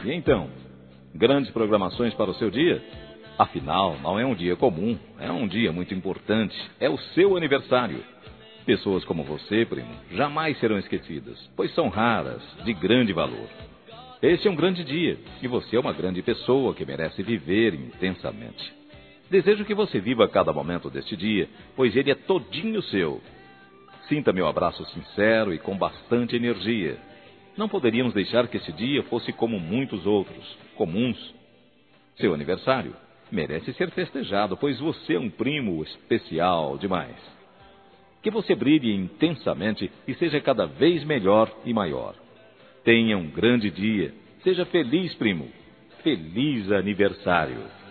E então, grandes programações para o seu dia? Afinal, não é um dia comum, é um dia muito importante, é o seu aniversário. Pessoas como você, primo, jamais serão esquecidas, pois são raras, de grande valor. Este é um grande dia, e você é uma grande pessoa que merece viver intensamente. Desejo que você viva cada momento deste dia, pois ele é todinho seu. Sinta meu abraço sincero e com bastante energia. Não poderíamos deixar que este dia fosse como muitos outros, comuns. Seu aniversário merece ser festejado, pois você é um primo especial demais. Que você brilhe intensamente e seja cada vez melhor e maior. Tenha um grande dia. Seja feliz, primo. Feliz aniversário.